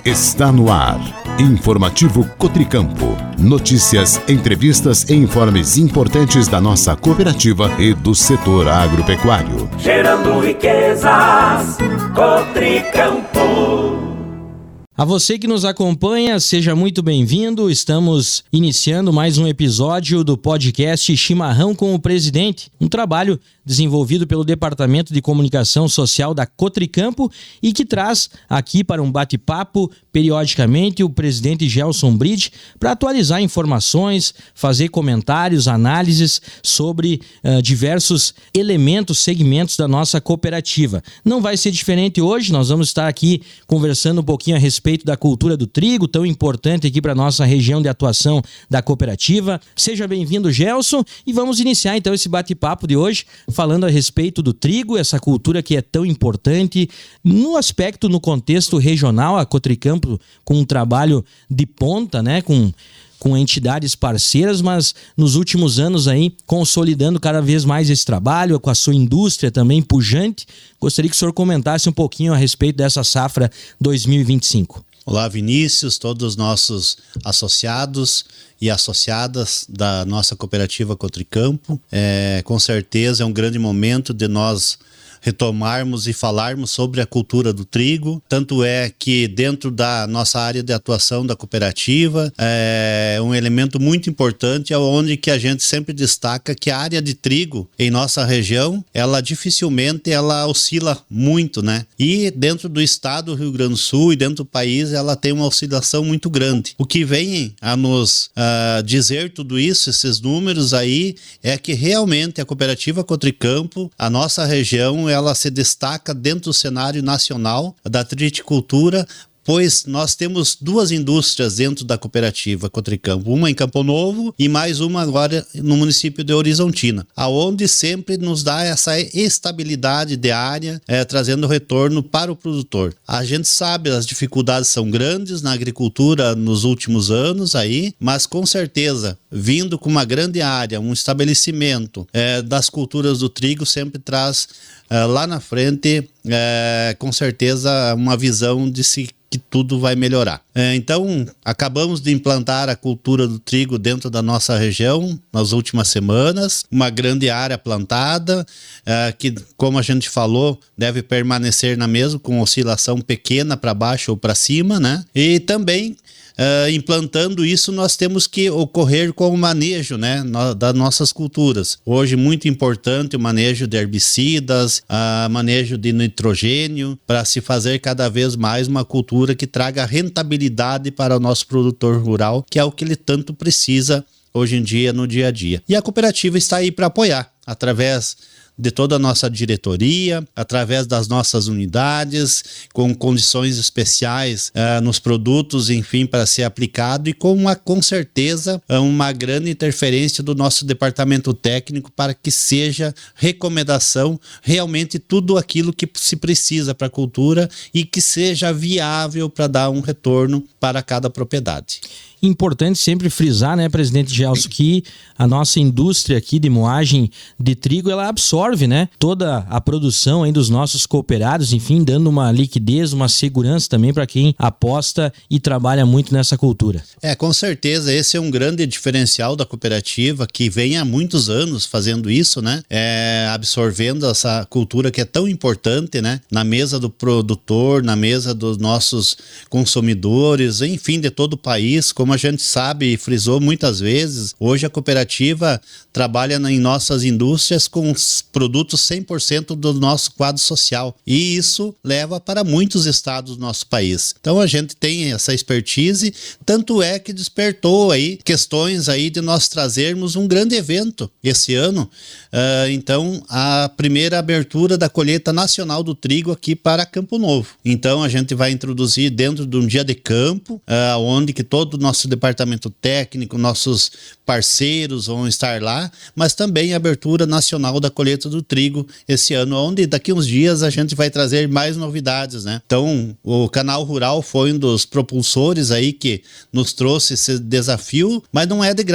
Está no ar. Informativo Cotricampo. Notícias, entrevistas e informes importantes da nossa cooperativa e do setor agropecuário. Gerando riquezas, Cotricampo. A você que nos acompanha, seja muito bem-vindo. Estamos iniciando mais um episódio do podcast Chimarrão com o Presidente, um trabalho desenvolvido pelo Departamento de Comunicação Social da Cotricampo e que traz aqui para um bate-papo periodicamente o presidente Gelson Bride para atualizar informações, fazer comentários, análises sobre diversos elementos, segmentos da nossa cooperativa. Não vai ser diferente hoje, nós vamos estar aqui conversando um pouquinho a respeito da cultura do trigo, tão importante aqui para a nossa região de atuação da cooperativa. Seja bem-vindo, Gelson, e vamos iniciar então esse bate-papo de hoje falando a respeito do trigo, essa cultura que é tão importante no aspecto, no contexto regional, a Cotricampo com um trabalho de ponta, né, com entidades parceiras, mas nos últimos anos aí consolidando cada vez mais esse trabalho, com a sua indústria também pujante. Gostaria que o senhor comentasse um pouquinho a respeito dessa safra 2025. Olá, Vinícius, todos os nossos associados e associadas da nossa cooperativa Cotricampo. Com certeza é um grande momento de nós retomarmos e falarmos sobre a cultura do trigo. Tanto é que dentro da nossa área de atuação da cooperativa é um elemento muito importante, onde que a gente sempre destaca que a área de trigo em nossa região, ela dificilmente oscila muito, né? E dentro do estado do Rio Grande do Sul e dentro do país, ela tem uma oscilação muito grande. O que vem a nos dizer tudo isso, esses números aí, é que realmente a cooperativa Cotricampo, a nossa região, ela se destaca dentro do cenário nacional da triticultura, pois nós temos duas indústrias dentro da cooperativa Cotricampo, uma em Campo Novo e mais uma agora no município de Horizontina, aonde sempre nos dá essa estabilidade de área, trazendo retorno para o produtor. A gente sabe, as dificuldades são grandes na agricultura nos últimos anos aí, mas com certeza, vindo com uma grande área, um estabelecimento das culturas do trigo sempre traz lá na frente, com certeza, uma visão de que tudo vai melhorar. Então, acabamos de implantar a cultura do trigo dentro da nossa região nas últimas semanas, uma grande área plantada, que, como a gente falou, deve permanecer na mesma, com oscilação pequena para baixo ou para cima, né? E também, implantando isso, nós temos que ocorrer com o manejo, né, das nossas culturas. Hoje, muito importante o manejo de herbicidas, manejo de nitrogênio, para se fazer cada vez mais uma cultura que traga rentabilidade para o nosso produtor rural, que é o que ele tanto precisa hoje em dia, no dia a dia. E a cooperativa está aí para apoiar, através de toda a nossa diretoria, através das nossas unidades, com condições especiais nos produtos, enfim, para ser aplicado, e com certeza uma grande interferência do nosso departamento técnico para que seja recomendação realmente tudo aquilo que se precisa para a cultura e que seja viável para dar um retorno para cada propriedade. Importante sempre frisar, né, presidente Gelson, que a nossa indústria aqui de moagem de trigo, ela absorve, né, toda a produção aí dos nossos cooperados, enfim, dando uma liquidez, uma segurança também para quem aposta e trabalha muito nessa cultura. Com certeza, esse é um grande diferencial da cooperativa, que vem há muitos anos fazendo isso, né, absorvendo essa cultura que é tão importante, né, na mesa do produtor, na mesa dos nossos consumidores, enfim, de todo o país. Como a gente sabe e frisou muitas vezes, hoje a cooperativa trabalha em nossas indústrias com produtos 100% do nosso quadro social, e isso leva para muitos estados do nosso país. Então a gente tem essa expertise, tanto é que despertou aí questões aí de nós trazermos um grande evento esse ano, então a primeira abertura da colheita nacional do trigo aqui para Campo Novo. Então a gente vai introduzir dentro de um dia de campo, onde que todo o nosso departamento técnico, nossos parceiros vão estar lá, mas também a abertura nacional da colheita do trigo esse ano, onde daqui uns dias a gente vai trazer mais novidades, né? Então, o Canal Rural foi um dos propulsores aí que nos trouxe esse desafio, mas não é de graça.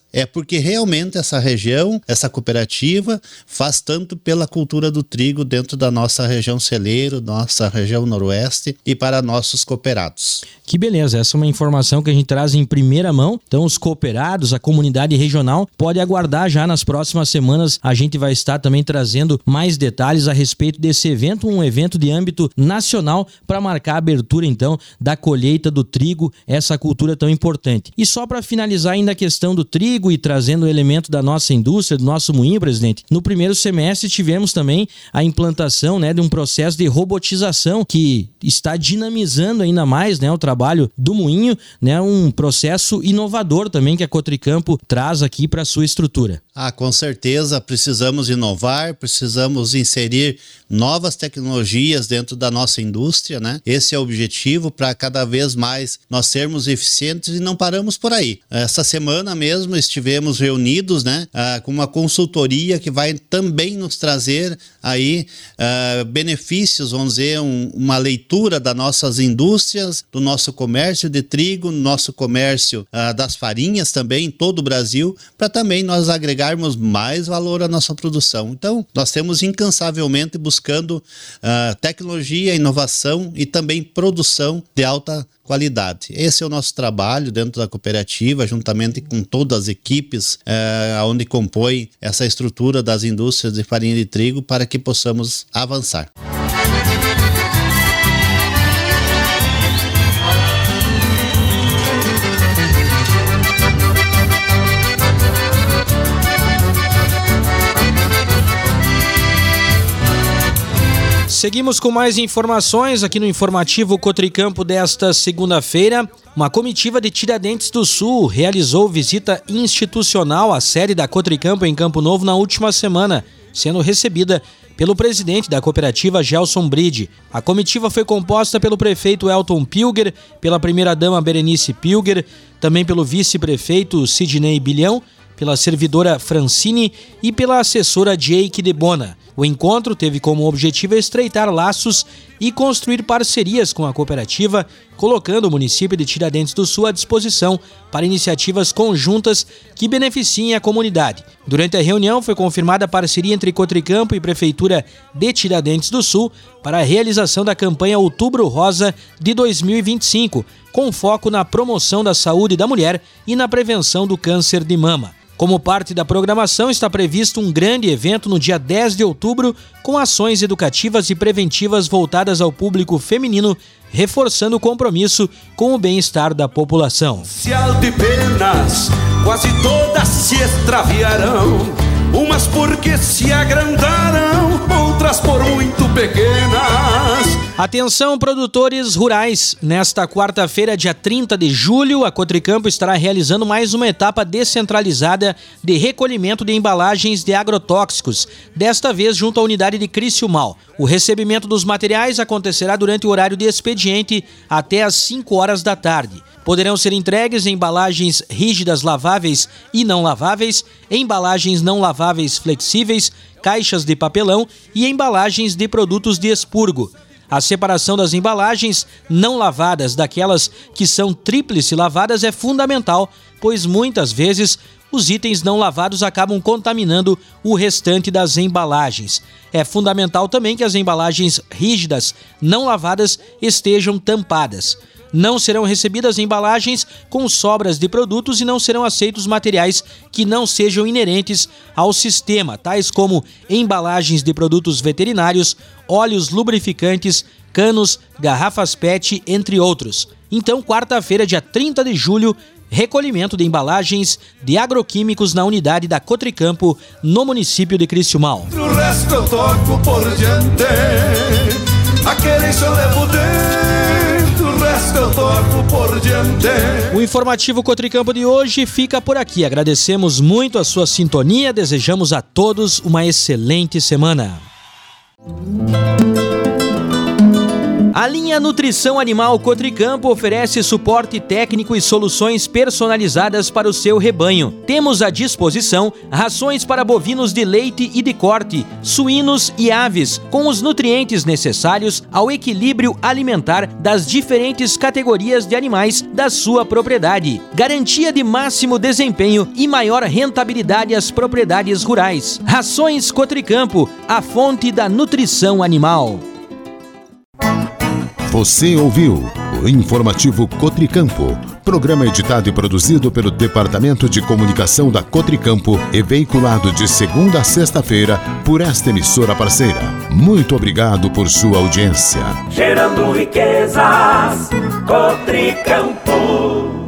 é porque realmente essa região, essa cooperativa, faz tanto pela cultura do trigo dentro da nossa região celeiro, nossa região noroeste e para nossos cooperados. Que beleza, essa é uma informação que a gente traz em primeira mão. Então os cooperados, a comunidade regional, pode aguardar já nas próximas semanas. A gente vai estar também trazendo mais detalhes a respeito desse evento, um evento de âmbito nacional para marcar a abertura então da colheita do trigo, essa cultura tão importante. E só para finalizar ainda a questão do trigo e trazendo o elemento da nossa indústria, do nosso moinho, presidente, no primeiro semestre tivemos também a implantação, de um processo de robotização que está dinamizando ainda mais, o trabalho do moinho, um processo inovador também que a Cotricampo traz aqui para a sua estrutura. Com certeza precisamos inovar, precisamos inserir novas tecnologias dentro da nossa indústria, Esse é o objetivo, para cada vez mais nós sermos eficientes, e não paramos por aí. Essa semana mesmo estivemos reunidos, com uma consultoria que vai também nos trazer aí benefícios, vamos dizer, uma leitura das nossas indústrias, do nosso comércio de trigo, nosso comércio das farinhas também em todo o Brasil, para também nós agregarmos mais valor à nossa produção. Então, nós temos incansavelmente buscando tecnologia, inovação e também produção de alta qualidade. Esse é o nosso trabalho dentro da cooperativa, juntamente com todas as equipes onde compõe essa estrutura das indústrias de farinha de trigo, para que possamos avançar. Seguimos com mais informações aqui no Informativo Cotricampo desta segunda-feira. Uma comitiva de Tiradentes do Sul realizou visita institucional à sede da Cotricampo em Campo Novo na última semana, sendo recebida pelo presidente da cooperativa, Gelson Bride. A comitiva foi composta pelo prefeito Elton Pilger, pela primeira-dama Berenice Pilger, também pelo vice-prefeito Sidney Bilhão, pela servidora Francine e pela assessora Jake de Bona. O encontro teve como objetivo estreitar laços e construir parcerias com a cooperativa, colocando o município de Tiradentes do Sul à disposição para iniciativas conjuntas que beneficiem a comunidade. Durante a reunião foi confirmada a parceria entre Cotricampo e Prefeitura de Tiradentes do Sul para a realização da campanha Outubro Rosa de 2025, com foco na promoção da saúde da mulher e na prevenção do câncer de mama. Como parte da programação, está previsto um grande evento no dia 10 de outubro, com ações educativas e preventivas voltadas ao público feminino, reforçando o compromisso com o bem-estar da população. De penas, quase todas se extraviarão, umas porque se agrandaram, outras por muito pequenas. Atenção, produtores rurais! Nesta quarta-feira, dia 30 de julho, a Cotricampo estará realizando mais uma etapa descentralizada de recolhimento de embalagens de agrotóxicos, desta vez junto à unidade de Criciúmal. O recebimento dos materiais acontecerá durante o horário de expediente até às 5 horas da tarde. Poderão ser entregues em embalagens rígidas laváveis e não laváveis, embalagens não laváveis flexíveis, caixas de papelão e embalagens de produtos de expurgo. A separação das embalagens não lavadas daquelas que são tríplice lavadas é fundamental, pois muitas vezes os itens não lavados acabam contaminando o restante das embalagens. É fundamental também que as embalagens rígidas não lavadas estejam tampadas. Não serão recebidas embalagens com sobras de produtos e não serão aceitos materiais que não sejam inerentes ao sistema, tais como embalagens de produtos veterinários, óleos lubrificantes, canos, garrafas PET, entre outros. Então, quarta-feira, dia 30 de julho, recolhimento de embalagens de agroquímicos na unidade da Cotricampo, no município de Criciúmal. O resto eu toco por diante, aquele só levo dentro, o resto eu toco por diante. O Informativo Cotricampo de hoje fica por aqui. Agradecemos muito a sua sintonia, desejamos a todos uma excelente semana. A linha Nutrição Animal Cotricampo oferece suporte técnico e soluções personalizadas para o seu rebanho. Temos à disposição rações para bovinos de leite e de corte, suínos e aves, com os nutrientes necessários ao equilíbrio alimentar das diferentes categorias de animais da sua propriedade. Garantia de máximo desempenho e maior rentabilidade às propriedades rurais. Rações Cotricampo, a fonte da nutrição animal. Você ouviu o Informativo Cotricampo, programa editado e produzido pelo Departamento de Comunicação da Cotricampo e veiculado de segunda a sexta-feira por esta emissora parceira. Muito obrigado por sua audiência. Gerando riquezas, Cotricampo.